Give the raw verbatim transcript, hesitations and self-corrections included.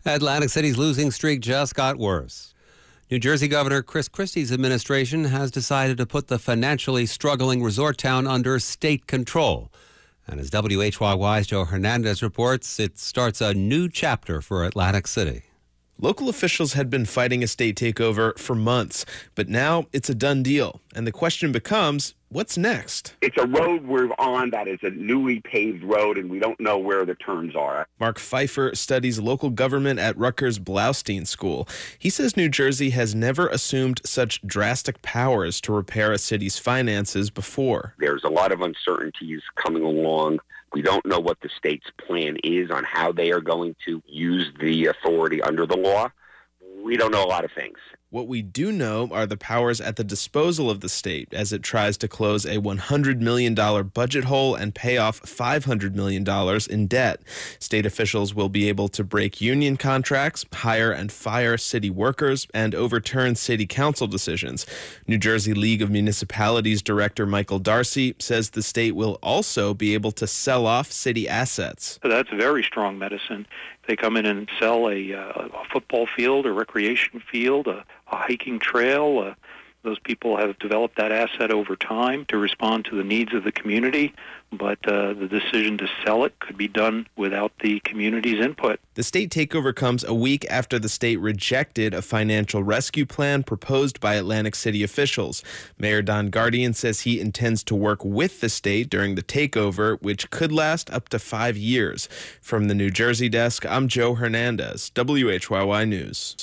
Atlantic City's losing streak just got worse. New Jersey Governor Chris Christie's administration has decided to put the financially struggling resort town under state control. And as W H Y Y's Joe Hernandez reports, it starts a new chapter for Atlantic City. Local officials had been fighting a state takeover for months, but now it's a done deal. And the question becomes, what's next? It's a road we're on that is a newly paved road, and we don't know where the turns are. Mark Pfeiffer studies local government at Rutgers Blaustein School. He says New Jersey has never assumed such drastic powers to repair a city's finances before. There's a lot of uncertainties coming along. We don't know what the state's plan is on how they are going to use the authority under the law. We don't know a lot of things. What we do know are the powers at the disposal of the state as it tries to close a one hundred million dollars budget hole and pay off five hundred million dollars in debt. State officials will be able to break union contracts, hire and fire city workers, and overturn city council decisions. New Jersey League of Municipalities Director Michael Darcy says the state will also be able to sell off city assets. So that's very strong medicine. They come in and sell a, uh, a football field, a recreation field, a, a hiking trail. Uh, those people have developed that asset over time to respond to the needs of the community, but uh, the decision to sell it could be done without the community's input. The state takeover comes a week after the state rejected a financial rescue plan proposed by Atlantic City officials. Mayor Don Guardian says he intends to work with the state during the takeover, which could last up to five years. From the New Jersey desk, I'm Joe Hernandez, W H Y Y News.